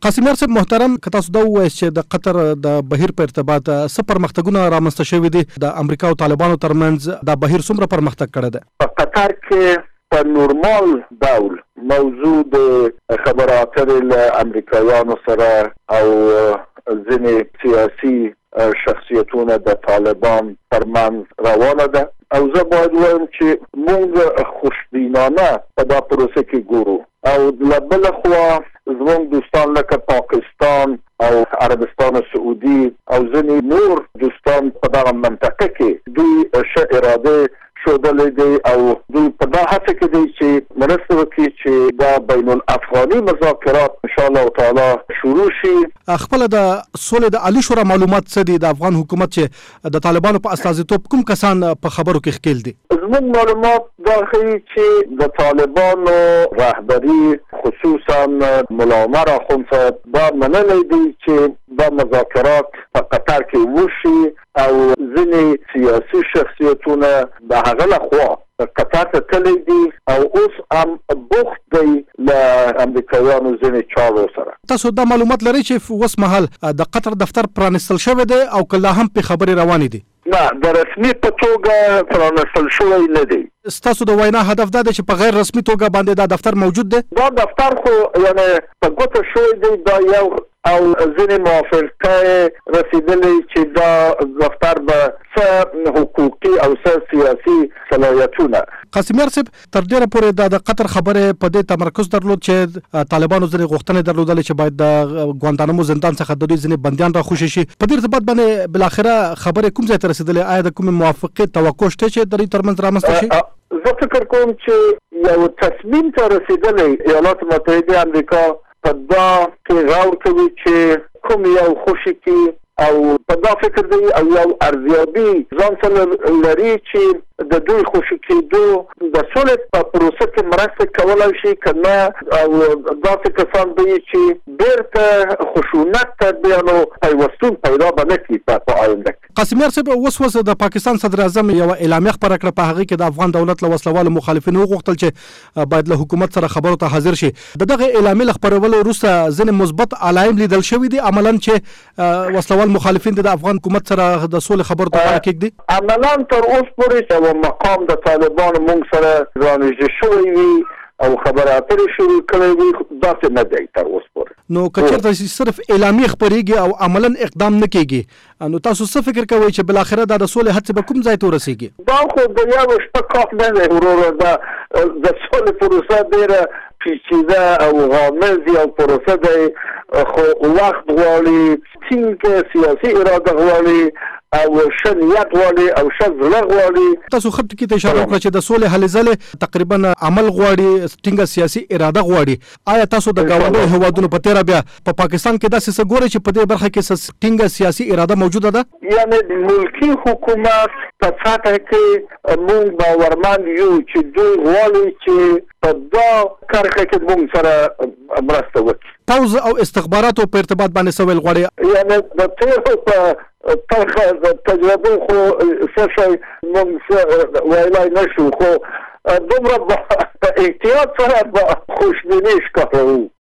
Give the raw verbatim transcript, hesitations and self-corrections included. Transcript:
قاسم صاحب محترم، که تاسو دا ووایاست چې د قطر د بهیر په ارتباط څه پرمختګونه رامنځته شوي دي د امریکا او طالبانو ترمنځ، دا بهیر څومره پرمختګ کړی دی؟ په قطر کې په نورمال ډول موضوع د خبرو اترو له امریکایانو سره او ځینې سیاسي شخصیتونه د طالبان ترمنځ روانه ده، او زه باید وایم چې موږ خوشبینانه په دا پروسه کې ګورو، او له بله خوا زموږ دوستان لکه پاکستان او عربستان سعودي او ځینې نور دوستان په دغه منطقه کې دوی ښه اراده ښودلې دي او دوی په دا هڅه کې دي چې مرسته وکړي چې دا بین الافغاني مذاکرات ان شاء الله تعالی شروع شي. خپل د سولې د عالی شورا معلومات څه دي د افغان حکومت چې د طالبانو په استازیتوب کوم کسان په خبرو کې ښکېل دي؟ زموږ معلومات دا ښیي چې د طالبانو رهبري خصوصا ملا عمر اخوندصاحب دا منلی دي چې دا مذاکرات په قطر کې وشي، او ځینې سیاسي شخصیتونه د هغه لخوا قطر ته تللی دي او اوس هم بوخت دی له امریکایانو ځینې چارو سره. تاسو دا معلومات لرئ چې اوس مهال د قطر دفتر پرانستل شوی دی او که لا هم پې خبرې روانې دي؟ نه، د رسمي په توګه پرانستل شوی نه دی. ستاسو د وینا هدف دا دی چې په غیر رسمي توګه باندې دا دفتر موجود دی؟ دا دفتر خو یعنی په ګوته شوی دی، دا یو او ځینې موافقه رسیدلې چې دا دفتر به څه حقوقي او څه سیاسي صلاحیتونه. قاسم صاحب، تر ډیره پورې دا د قطر خبرې په دې تمرکز درلود چې طالبانو ځینې غوښتنې درلودلې چې باید د ګوانتانامو زندان څخه د دوی ځینې بندیان راخوشي شي. په دې ارتباط باندې بالاخره خبرې کوم ځای ته رسیدلې؟ آیا د کومې موافقې توقع شته چې د دوی ترمنځ رامنځته شي؟ زه فکر کوم چې یو تصمیم ته رسیدلی ایالات متحده امریکا په دا کې غور کوي چې کوم یو خوشي کې او په دا فکر دی او یو ارزیابي ځان سره لري چې د دوی خوشي کېدو د سولې په پروسه کې مرسته کولی شي، که نه او داسې کسان دی چې بیرته خشونت ته بیا نو پیوستون پیدا به نه کړي په آینده کې. قاسم صاحب، اوس اوس د پاکستان صدر اعظم یوه اعلامیه خپره کړه، په هغې کې د افغان دولت له وسلوالو مخالفینو وغوښتل چې باید له حکومت سره خبرو ته حاضر شي. د دغه اعلامیې له خپرولو وروسته ځینې مثبت علایم لیدل شوي دي عملاً چې وسلوال مخالفین د افغان حکومت سره د سولې خبرو ته غاړه کېږدي؟ عملاً تر اوس پورې یو مقام د طالبانو موږ سره رانږدې شوی وي او خبرې اترې شروع کړې وي، داسې نه دی تر اوس پورې. نو که چېرته صرف اعلامیې خپرېږي او عملاً اقدام نه کېږي، نو تاسو څه فکر کوئ چې بالاخره دا د سولې هڅې به کوم ځای ته ورسېږي؟ دا خو د یو شپه کار نه دی وروره، دا د سولې پروسه ډېره پیچیده او غامض یو پروسه دی، خو وخت غواړي، ټینګه سیاسي اراده غواړي او ښه نیت غواړي او ښه زړه غواړي. تاسو ښه ټکي ته اشاره وکړه چې د سولې هلې ځلې تقریبا عمل غواړي، ټینګه سیاسي اراده غواړي. آیا تاسو د ګاونډیو هېوادونو په تېره بیا په پاکستان کې داسې څه ګورئ چې په دې برخه کې ټینګه سیاسي اراده موجوده ده؟ یعنې د ملکي حکومت په سطح کې موږ باورمند یو چې دوی غواړي چې په دا کرښه کې موږ سره مرسته وکړي. پوځ او استخباراتو په ارتباط باندې څه ویل غواړي؟ یعنې د تېرو په ترخه د تجربو خو څه شی موږ ویلی نه شو، خو دومره په احتیاط سره به خوشبیني ښکاروو.